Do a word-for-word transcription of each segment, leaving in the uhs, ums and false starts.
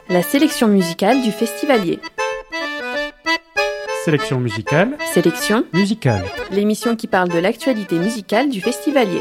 La sélection musicale du Festivalier. Sélection musicale. Sélection musicale. L'émission qui parle de l'actualité musicale du Festivalier.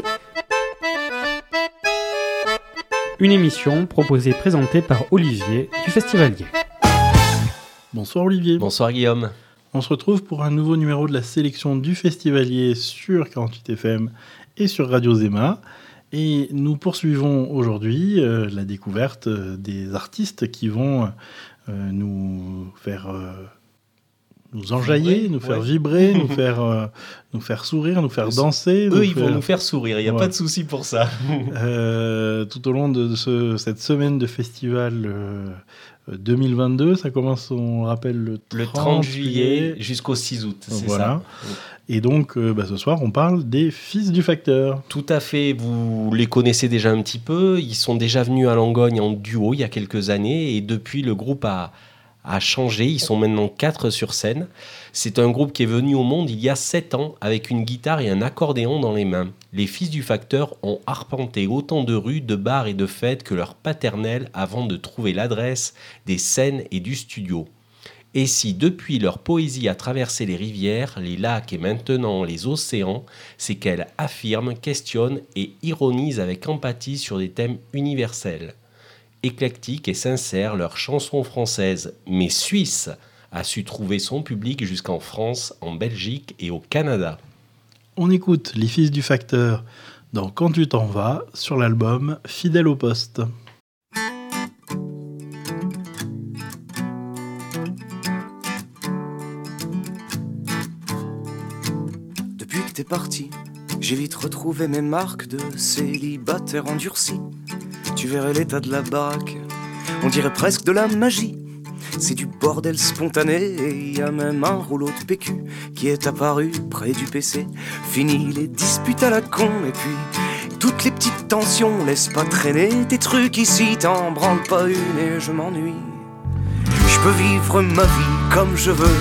Une émission proposée et présentée par Olivier du Festivalier. Bonsoir Olivier. Bonsoir Guillaume. On se retrouve pour un nouveau numéro de la sélection du Festivalier sur quarante-huit F M et sur Radio Zema. Et nous poursuivons aujourd'hui euh, la découverte euh, des artistes qui vont euh, nous faire... Euh, nous enjailler, vibrer, nous faire ouais. vibrer, nous, faire, euh, nous faire sourire, nous faire danser. Eux, nous ils faire... vont nous faire sourire, il n'y a ouais. pas de souci pour ça. euh, tout au long de ce, cette semaine de festival euh, deux mille vingt-deux, ça commence, on rappelle, le trente, le trente juillet jusqu'au six août, c'est voilà. ça. Et donc, euh, bah, ce soir, on parle des Fils du Facteur. Tout à fait, vous les connaissez déjà un petit peu, ils sont déjà venus à Langogne en duo il y a quelques années, et depuis, le groupe a... a changé, ils sont maintenant quatre sur scène. C'est un groupe qui est venu au monde il y a sept ans avec une guitare et un accordéon dans les mains. Les Fils du Facteur ont arpenté autant de rues, de bars et de fêtes que leur paternel avant de trouver l'adresse des scènes et du studio. Et si depuis leur poésie a traversé les rivières, les lacs et maintenant les océans, c'est qu'elle affirme, questionne et ironise avec empathie sur des thèmes universels. Éclectique et sincère, leur chanson française, mais suisse, a su trouver son public jusqu'en France, en Belgique et au Canada. On écoute les Fils du Facteur dans Quand tu t'en vas, sur l'album Fidèle au poste. Depuis que t'es parti, j'ai vite retrouvé mes marques de célibataire endurci. Tu verrais l'état de la baraque, on dirait presque de la magie. C'est du bordel spontané et il y a même un rouleau de P Q qui est apparu près du P C. Fini les disputes à la con et puis toutes les petites tensions. Laisse pas traîner tes trucs ici, t'en branles pas une et je m'ennuie. Je peux vivre ma vie comme je veux,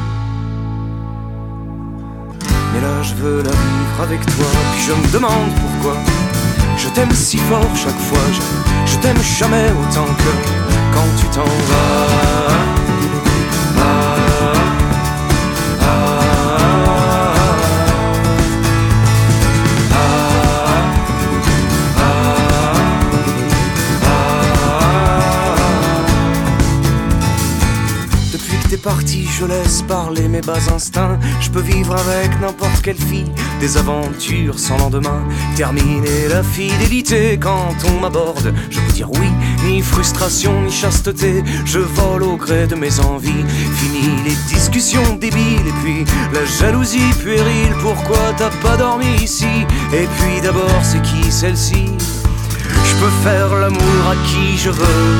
mais là je veux la vivre avec toi. Puis je me demande pourquoi je t'aime si fort chaque fois, je, je t'aime jamais autant que quand tu t'en vas. Ah, ah, ah, Depuis que t'es parti, je laisse parler mes bas instincts. Je peux vivre avec n'importe quelle fille, des aventures sans lendemain. Terminer la fidélité quand on m'aborde, je peux dire oui, ni frustration ni chasteté. Je vole au gré de mes envies. Fini les discussions débiles et puis la jalousie puérile. Pourquoi t'as pas dormi ici? Et puis d'abord c'est qui celle-ci? Je peux faire l'amour à qui je veux,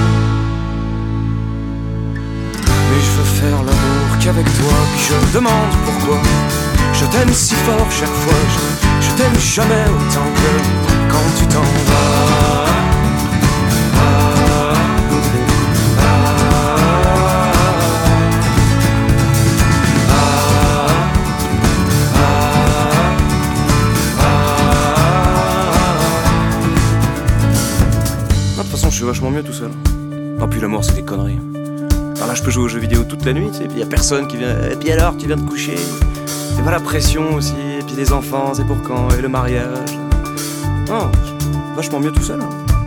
mais je veux faire l'amour qu'avec toi. Puis je me demande pourquoi je t'aime si fort chaque fois, je, je t'aime jamais autant que quand tu t'en vas. Ah, de toute façon, je suis vachement mieux tout seul. Ah, puis l'amour, c'est des conneries. Alors là, je peux jouer aux jeux vidéo toute la nuit, tu sais, et puis y a personne qui vient. Et puis alors, tu viens de coucher. Et pas la pression aussi, et puis les enfants, c'est pour quand, et le mariage. Non, vachement mieux tout seul.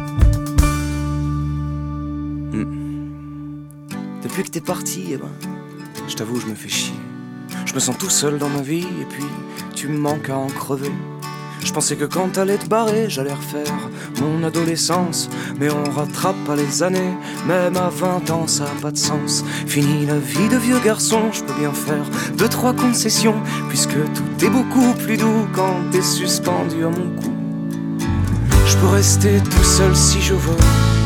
Hmm. Depuis que t'es parti, eh ben, je t'avoue, je me fais chier. Je me sens tout seul dans ma vie, et puis tu me manques à en crever. Je pensais que quand t'allais te barrer, j'allais refaire mon adolescence. Mais on rattrape pas les années, même à vingt ans ça a pas de sens. Fini la vie de vieux garçon, je peux bien faire deux, trois concessions, puisque tout est beaucoup plus doux quand t'es suspendu à mon cou. Je peux rester tout seul si je veux,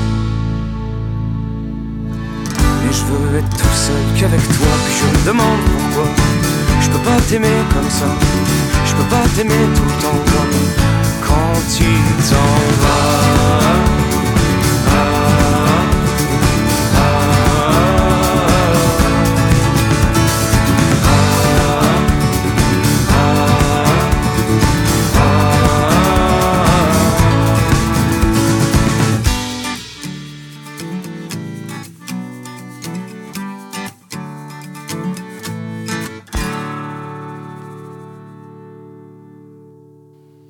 mais je veux être tout seul qu'avec toi. Puis je me demande pourquoi je peux pas t'aimer comme ça. Je peux pas t'aimer tout le temps comme quand tu t'en vas. Ah,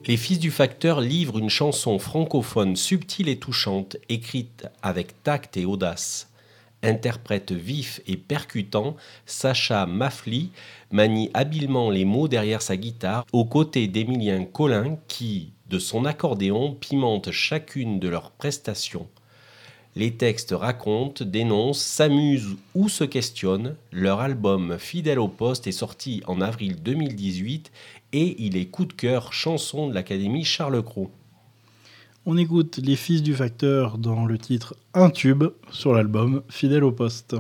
Les Fils du Facteur livrent une chanson francophone subtile et touchante, écrite avec tact et audace. Interprète vif et percutant, Sacha Mafli manie habilement les mots derrière sa guitare, aux côtés d'Emilien Collin qui, de son accordéon, pimente chacune de leurs prestations. Les textes racontent, dénoncent, s'amusent ou se questionnent. Leur album Fidèle au poste est sorti en avril deux mille dix-huit et il est coup de cœur chanson de l'Académie Charles Cros. On écoute Les Fils du Facteur dans le titre Un tube sur l'album Fidèle au poste.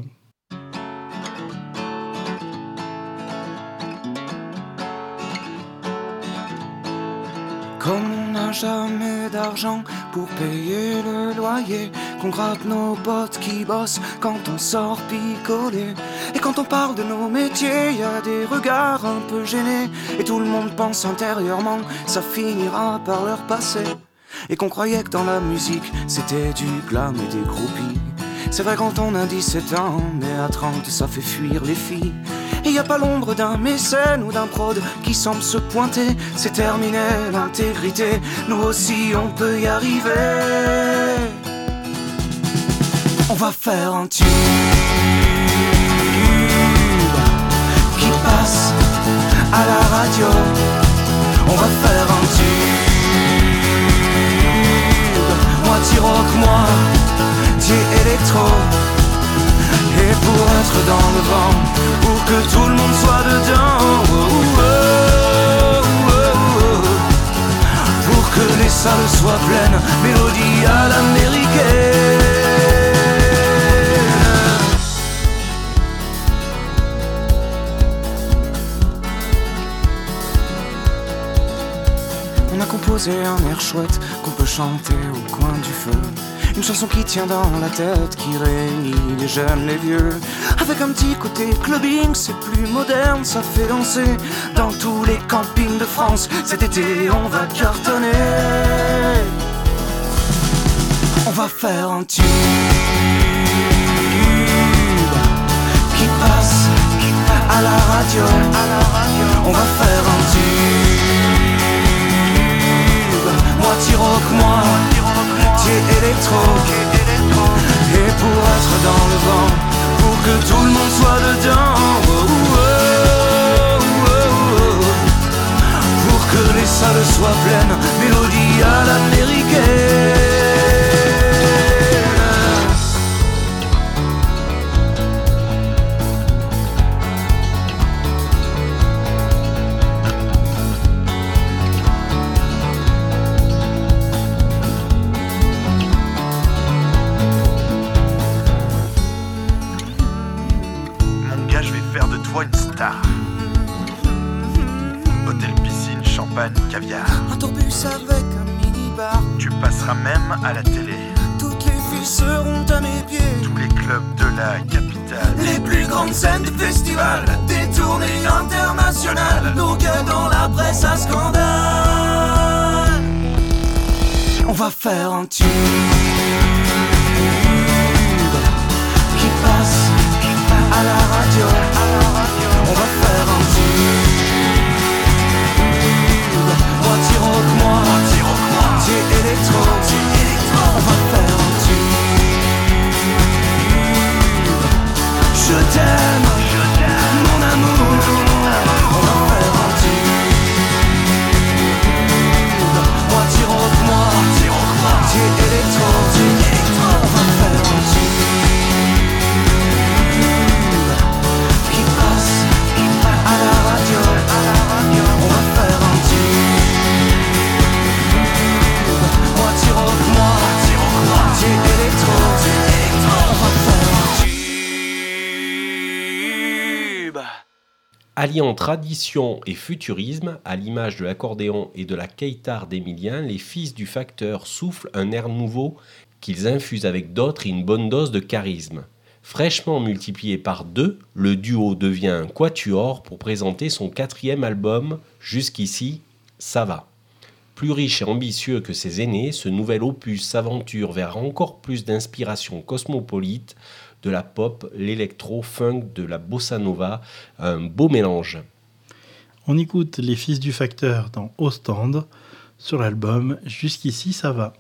Comme on n'a jamais d'argent pour payer le loyer, qu'on gratte nos potes qui bossent quand on sort picoler. Et quand on parle de nos métiers, y a des regards un peu gênés. Et tout le monde pense intérieurement, ça finira par leur passer. Et qu'on croyait que dans la musique, c'était du glam et des groupies. C'est vrai quand on a dix-sept ans, mais à trente, ça fait fuir les filles. Et y a pas l'ombre d'un mécène ou d'un prod qui semble se pointer. C'est terminé l'intégrité, nous aussi on peut y arriver. On va faire un tube qui passe à la radio. On va faire un tube, moitié rock, moitié électro. Et pour être dans le vent, pour que tout le monde soit dedans, oh, oh, oh, oh, oh. Pour que les salles soient pleines, mélodie à l'américaine. On a composé un air chouette qu'on peut chanter au coin du feu. Une chanson qui tient dans la tête, qui réunit les jeunes, les vieux. Avec un petit côté clubbing, c'est plus moderne, ça fait danser dans tous les campings de France. Cet été, on va cartonner. On va faire un tube qui passe à la radio. On va faire un tube, moitié rock, moitié électro. Et pour être dans le vent, pour que tout le monde soit dedans, oh, oh, oh, oh. Pour que les salles soient pleines, mélodie à l'américaine. Une star. Hôtel, piscine, champagne, caviar. Un tourbus avec un mini-bar. Tu passeras même à la télé. Toutes les filles seront à mes pieds. Tous les clubs de la capitale. Les plus grandes scènes de festivals. Des tournées internationales. Nos gueules dans la presse à scandale. On va faire un tube qui passe à la radio. On va faire un tube, moitié rock, moitié rock, moitié électro. On va faire un tube. Je t'aime, mon amour. On va faire un tube, moitié rock, moitié rock, moitié électro. On va faire un tube qui passe à la radio, à la radio. On va faire un tube, moitié rock, moitié rock, moitié électro. On va faire un tube. Alliant tradition et futurisme, à l'image de l'accordéon et de la keytar d'Emilien, les Fils du Facteur soufflent un air nouveau qu'ils infusent avec d'autres et une bonne dose de charisme. Fraîchement multiplié par deux, le duo devient un quatuor pour présenter son quatrième album, Jusqu'ici, ça va. Plus riche et ambitieux que ses aînés, ce nouvel opus s'aventure vers encore plus d'inspiration cosmopolite, de la pop, l'électro, funk, de la bossa nova, un beau mélange. On écoute Les Fils du Facteur dans Ostende sur l'album Jusqu'ici ça va.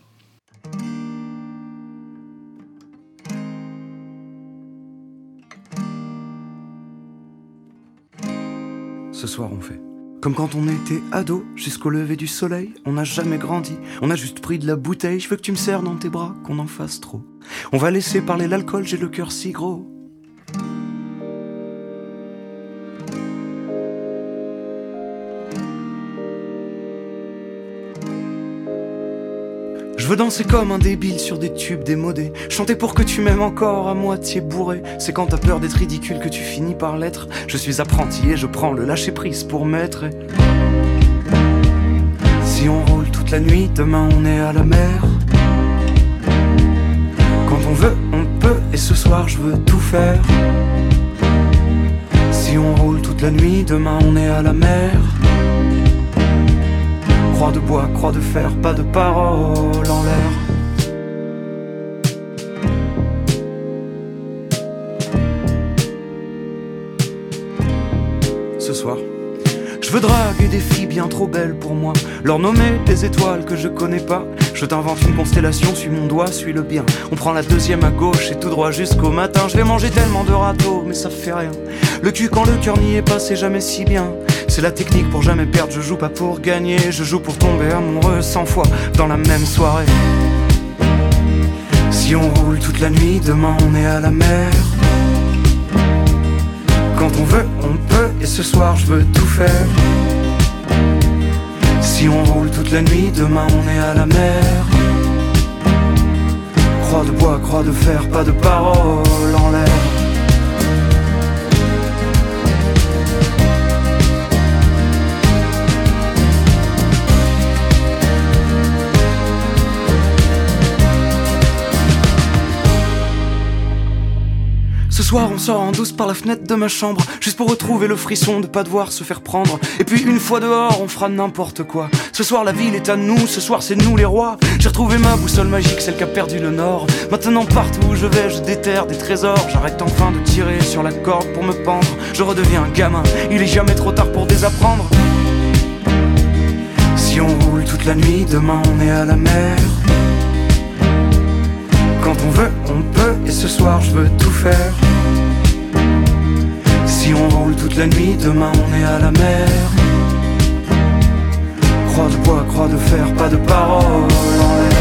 Ce soir on fait comme quand on était ado, jusqu'au lever du soleil. On n'a jamais grandi, on a juste pris de la bouteille. Je veux que tu me serres dans tes bras, qu'on en fasse trop. On va laisser parler l'alcool, j'ai le cœur si gros. Je veux danser comme un débile sur des tubes démodés. Chanter pour que tu m'aimes encore à moitié bourré. C'est quand t'as peur d'être ridicule que tu finis par l'être. Je suis apprenti et je prends le lâcher-prise pour maître. Si on roule toute la nuit, demain on est à la mer. Quand on veut, on peut, et ce soir je veux tout faire. Si on roule toute la nuit, demain on est à la mer. Croix de bois, croix de fer, pas de parole en l'air. Ce soir, je veux draguer des filles bien trop belles pour moi, leur nommer des étoiles que je connais pas. Je t'invente une constellation, suis mon doigt, suis le bien. On prend la deuxième à gauche et tout droit jusqu'au matin. Je vais manger tellement de râteaux, mais ça fait rien. Le cul quand le cœur n'y est pas, c'est jamais si bien. C'est la technique pour jamais perdre, je joue pas pour gagner. Je joue pour tomber amoureux cent fois dans la même soirée. Si on roule toute la nuit, demain on est à la mer. Quand on veut, on peut, et ce soir je veux tout faire. Si on roule toute la nuit, demain on est à la mer. Croix de bois, croix de fer, pas de parole en l'air. Ce soir on sort en douce par la fenêtre de ma chambre, juste pour retrouver le frisson de pas devoir se faire prendre. Et puis une fois dehors on fera n'importe quoi. Ce soir la ville est à nous, ce soir c'est nous les rois. J'ai retrouvé ma boussole magique, celle qui a perdu le nord. Maintenant partout où je vais je déterre des trésors. J'arrête enfin de tirer sur la corde pour me pendre. Je redeviens gamin, il est jamais trop tard pour désapprendre. Si on roule toute la nuit, demain on est à la mer. Quand on veut, on peut, et ce soir je veux tout faire. Si on roule toute la nuit, demain on est à la mer. Croix de bois, croix de fer, pas de parole en l'air.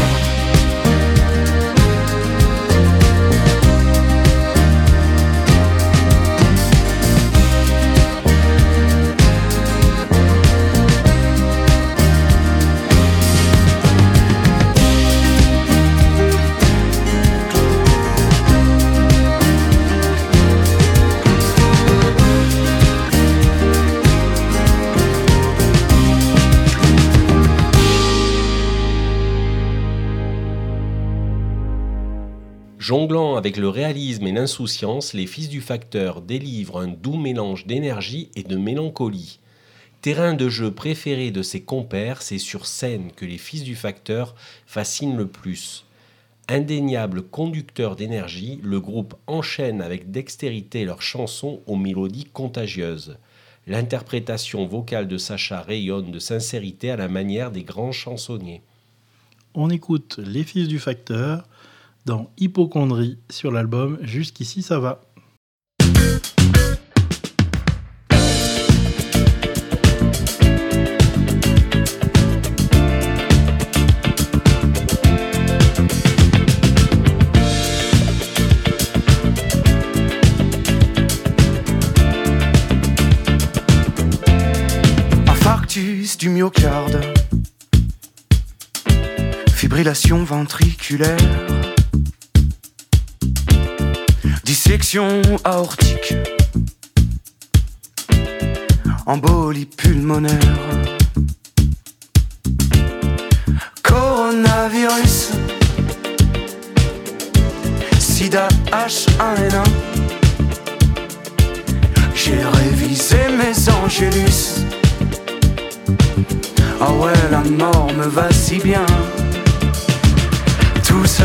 Jonglant avec le réalisme et l'insouciance, les Fils du Facteur délivrent un doux mélange d'énergie et de mélancolie. Terrain de jeu préféré de ses compères, c'est sur scène que les Fils du Facteur fascinent le plus. Indéniable conducteur d'énergie, le groupe enchaîne avec dextérité leurs chansons aux mélodies contagieuses. L'interprétation vocale de Sacha rayonne de sincérité à la manière des grands chansonniers. On écoute les Fils du Facteur dans Hypochondrie sur l'album Jusqu'ici ça va. Infarctus du myocarde, fibrillation ventriculaire, dissection aortique, embolie pulmonaire, coronavirus, sida H un N un. J'ai révisé mes angélus. Ah ouais, la mort me va si bien. Tout ça,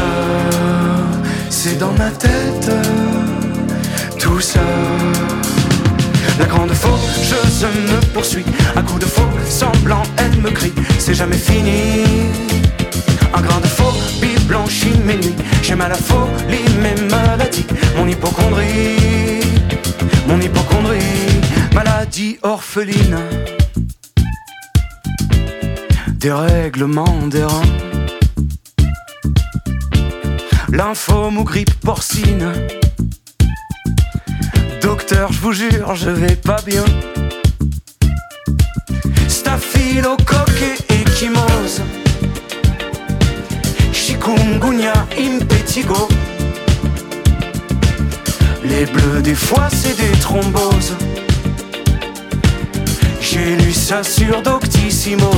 c'est dans ma tête. Tout ça, La grande faucheuse me poursuit, un coup de faux semblant, elle me crie, c'est jamais fini. Un grain de phobie blanchit mes nuits, j'ai mal à la folie, mes maladies, mon hypocondrie, mon hypocondrie, maladie orpheline, dérèglement des reins, lymphome ou grippe porcine. Docteur, je vous jure, je vais pas bien. Staphylocoque et échymose, chikungunya, impetigo. Les bleus des foies, c'est des thromboses. J'ai lu ça sur Doctissimo.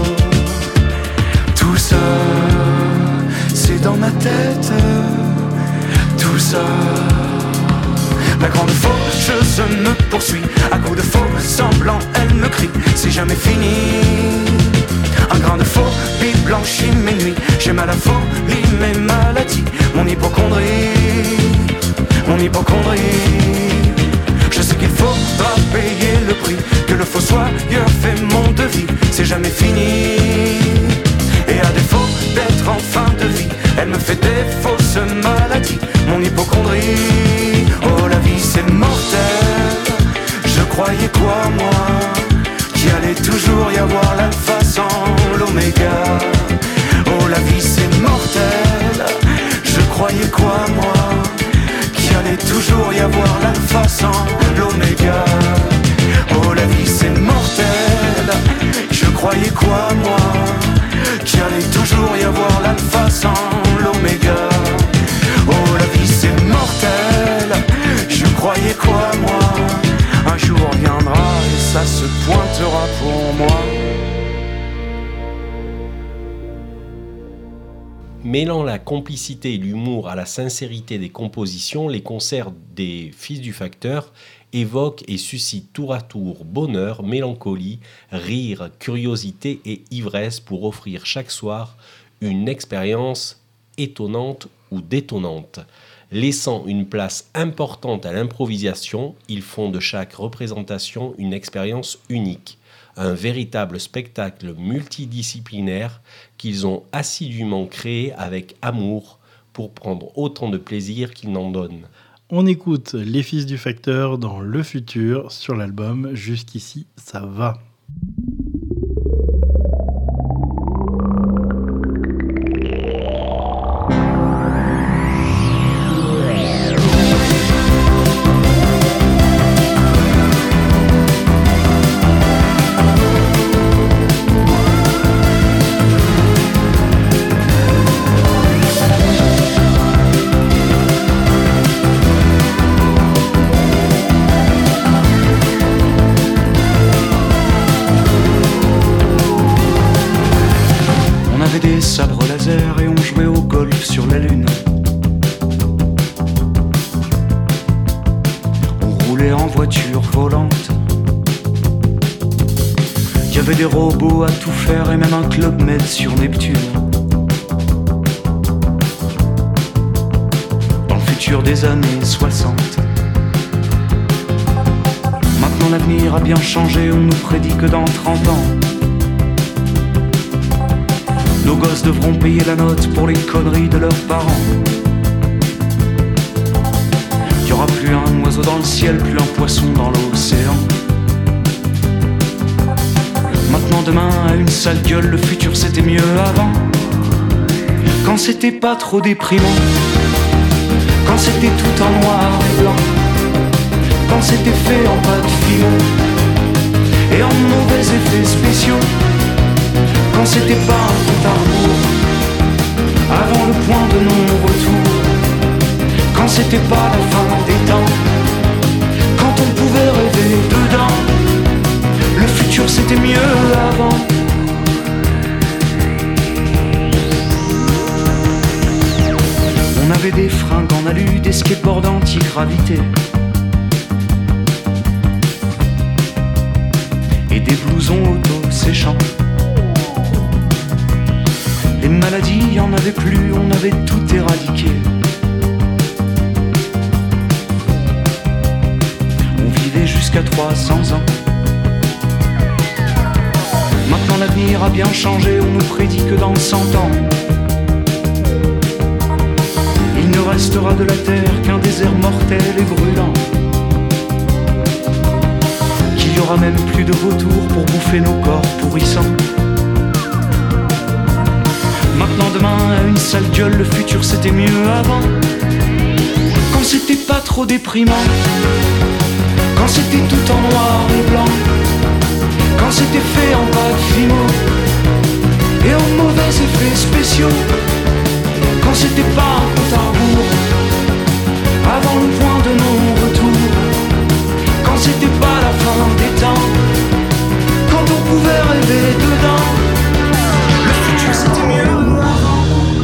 Tout ça, c'est dans ma tête. Tout ça. La grande faucheuse me poursuit, à coups de faux semblant, elle me crie, c'est jamais fini. Un grain de phobie blanchit mes nuits, j'ai mal à la folie, mes maladies, mon hypocondrie, mon hypocondrie. Je sais qu'il faudra payer le prix, que le fossoyeur fait mon devis, c'est jamais fini. Et à défaut d'être en fin de vie, elle me fait des fausses maladies, mon hypocondrie. Oh, la vie c'est mortel, je croyais quoi moi, qu'il allait toujours y avoir l'alpha sans l'oméga. Oh, la vie c'est mortel, je croyais quoi moi, qu'il allait toujours y avoir l'alpha sans l'oméga. Oh, la vie c'est mortel, je croyais quoi moi, qu'il allait toujours y avoir l'alpha sans l'oméga. Oh, la vie c'est mortel, je croyais quoi moi, un jour viendra et ça se pointera pour moi. Mêlant la complicité et l'humour à la sincérité des compositions, les concerts des Fils du Facteur évoquent et suscitent tour à tour bonheur, mélancolie, rire, curiosité et ivresse pour offrir chaque soir une expérience étonnante ou détonnante. Laissant une place importante à l'improvisation, ils font de chaque représentation une expérience unique, un véritable spectacle multidisciplinaire qu'ils ont assidûment créé avec amour pour prendre autant de plaisir qu'ils n'en donnent. On écoute Les Fils du Facteur dans Le Futur sur l'album Jusqu'ici ça va. Des sabres laser et on jouait au golf sur la lune. On roulait en voiture volante. Il y avait des robots à tout faire et même un club med sur Neptune. Dans le futur des années soixante. Maintenant l'avenir a bien changé, on nous prédit que dans trente ans nos gosses devront payer la note pour les conneries de leurs parents. Il n'y aura plus un oiseau dans le ciel, plus un poisson dans l'océan. Maintenant demain a une sale gueule, le futur c'était mieux avant. Quand c'était pas trop déprimant, quand c'était tout en noir et blanc, quand c'était fait en pâte fine et en mauvais effets spéciaux. Quand c'était pas un compte à rebours, avant le point de non-retour. Quand c'était pas la fin des temps, quand on pouvait rêver dedans. Le futur c'était mieux avant. On avait des fringues en alu, des skateboards anti-gravité et des blousons auto-séchants. Les maladies, y en avait plus, on avait tout éradiqué. On vivait jusqu'à trois bien changé, on nous prédit que dans cent ans il ne restera de la terre qu'un désert mortel et brûlant, qu'il n'y aura même plus de vautours pour bouffer nos corps pourrissants. Maintenant demain à une sale gueule, le futur c'était mieux avant, quand c'était pas trop déprimant, quand c'était tout en noir et blanc, quand c'était fait en pâte fimo et en mauvais effets spéciaux, quand c'était pas un compte à rebours avant le point de non-retour, quand c'était pas la fin des temps, quand on pouvait rêver dedans. Le futur c'était mieux avant.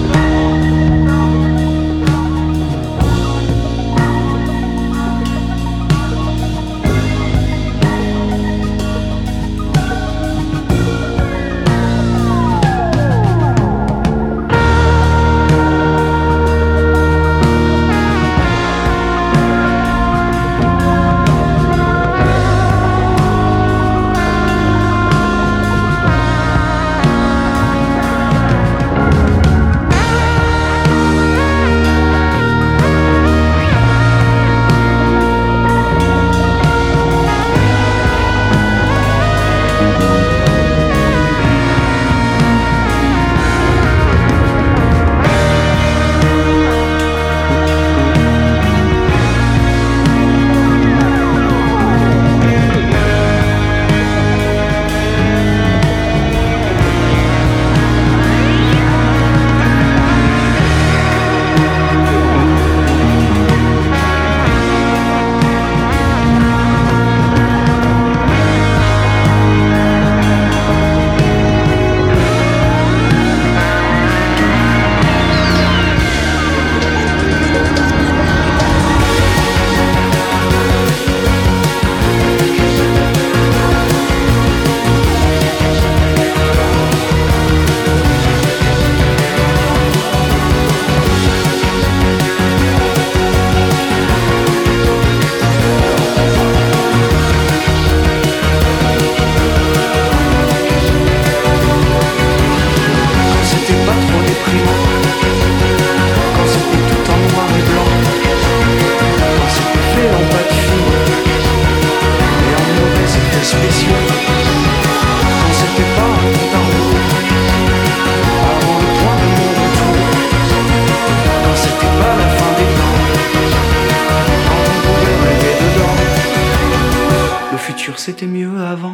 C'était mieux avant.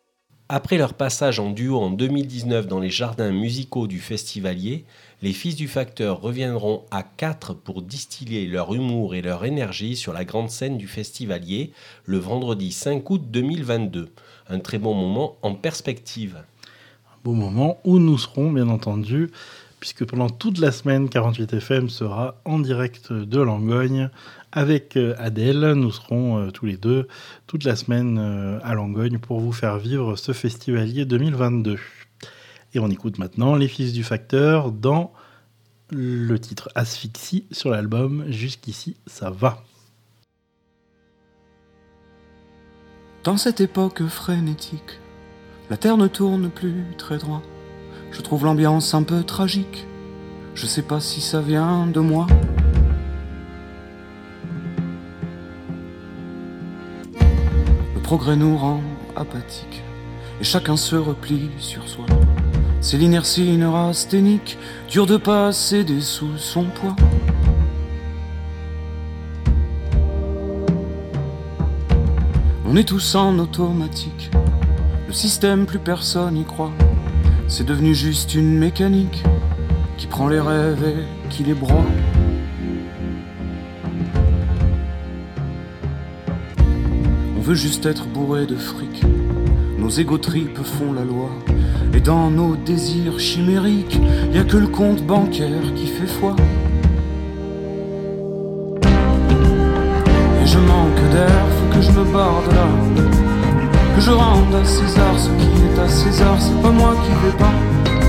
Après leur passage en duo en deux mille dix-neuf dans les jardins musicaux du Festivalier, les Fils du Facteur reviendront à quatre pour distiller leur humour et leur énergie sur la grande scène du Festivalier le vendredi cinq août deux mille vingt-deux. Un très bon moment en perspective. Un beau moment où nous serons, bien entendu, puisque pendant toute la semaine, quarante-huit F M sera en direct de Langogne. Avec Adèle, nous serons euh, tous les deux toute la semaine euh, à Langogne pour vous faire vivre ce Festivalier deux mille vingt-deux. Et on écoute maintenant les Fils du Facteur dans le titre Asphyxie sur l'album Jusqu'ici ça va. Dans cette époque frénétique, la terre ne tourne plus très droit. Je trouve l'ambiance un peu tragique. Je sais pas si ça vient de moi. Le progrès nous rend apathiques et chacun se replie sur soi. C'est l'inertie neurasthénique, dur de passer des sous son poids. On est tous en automatique, le système plus personne y croit. C'est devenu juste une mécanique qui prend les rêves et qui les broie. On veut juste être bourré de fric, nos égo-tripes font la loi. Et dans nos désirs chimériques, y a que le compte bancaire qui fait foi. Et je manque d'air, faut que je me barre de là, que je rende à César ce qui est à César. C'est pas moi qui vais pas,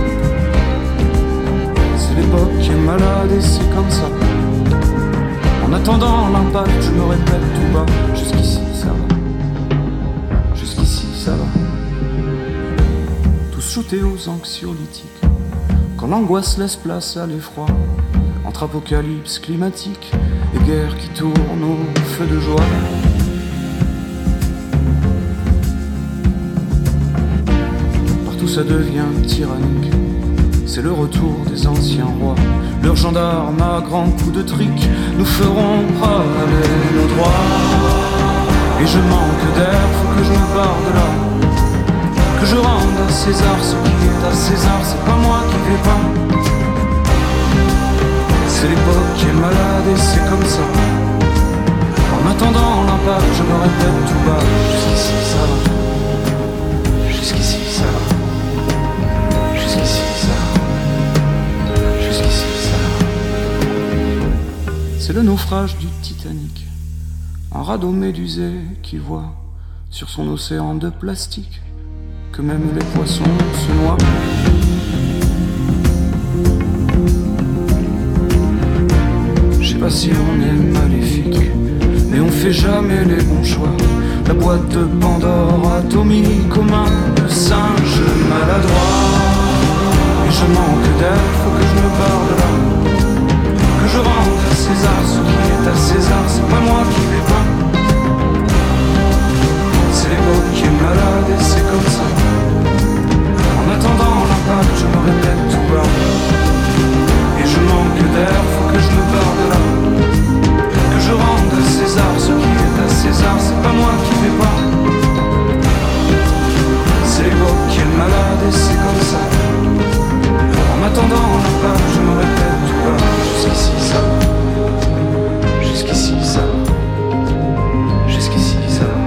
c'est l'époque qui est malade et c'est comme ça. En attendant l'impact, je me répète tout bas, jusqu'ici ça va, jusqu'ici ça va. Tout tous shootés aux anxiolytiques. Quand l'angoisse laisse place à l'effroi, entre apocalypse climatique et guerre qui tourne au feu de joie. Partout ça devient tyrannique, c'est le retour des anciens rois. Leurs gendarmes à grands coups de trick nous feront râler nos droits. Et je manque d'air, faut que je me barre de là, que je rende à César ce qui est à César, c'est pas moi qui vais pas. C'est l'époque qui est malade et c'est comme ça. En attendant l'impact, je me répète tout bas. Jusqu'ici ça va, jusqu'ici ça va, jusqu'ici ça va, jusqu'ici ça va. C'est le naufrage du Titanic, un radeau médusé qui voit sur son océan de plastique que même les poissons se noient. Je sais pas si on est maléfique, mais on fait jamais les bons choix. La boîte de Pandore atomique comme un singe maladroit. Et je manque d'air, faut que je me barre de là, que je rende à César ce qui est à César, c'est pas moi qui vais pas. C'est l'époque qui est malade et c'est comme ça. En attendant l'impact, je me répète tout bas. Et je manque d'air, faut que je me barre de là, que je rende à César ce qui est à César, c'est pas moi qui vais pas. C'est l'époque qui est malade et c'est comme ça. En attendant l'impact, je me répète tout bas. Jusqu'ici ça va, jusqu'ici ça va, jusqu'ici ça va.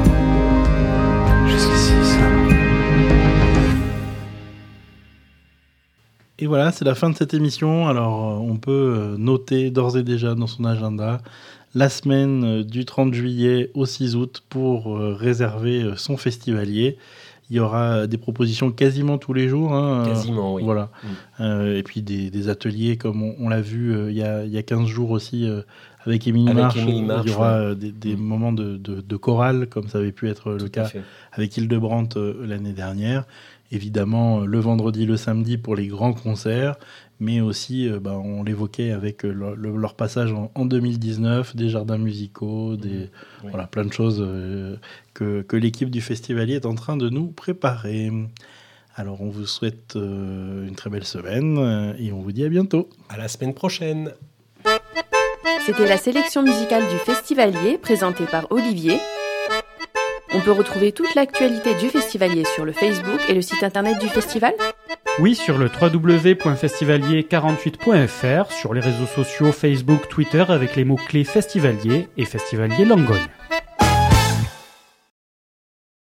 Et voilà, c'est la fin de cette émission. Alors, on peut noter d'ores et déjà dans son agenda la semaine du trente juillet au six août pour réserver son festivalier. Il y aura des propositions quasiment tous les jours. Hein. Quasiment, oui. Voilà. Mmh. Euh, et puis des, des ateliers, comme on, on l'a vu euh, il, y a, il y a quinze jours aussi, euh, avec Émilie Avec March. Émilie March, il y aura ouais. euh, des, des Mmh. moments de, de, de chorale, comme ça avait pu être Tout le à cas fait. avec Hildebrandt euh, l'année dernière. Évidemment, euh, le vendredi, le samedi pour les grands concerts, mais aussi, euh, bah, on l'évoquait avec euh, leur, le- leur passage en, en deux mille dix-neuf, des jardins musicaux, des, Oui. voilà, plein de choses euh, que, que l'équipe du festivalier est en train de nous préparer. Alors, on vous souhaite euh, une très belle semaine euh, et on vous dit à bientôt. À la semaine prochaine. C'était la sélection musicale du Festivalier présentée par Olivier. On peut retrouver toute l'actualité du Festivalier sur le Facebook et le site internet du festival. Oui, sur le w w w point festivalier quarante-huit point f r, sur les réseaux sociaux Facebook, Twitter avec les mots-clés Festivalier et Festivalier Langogne.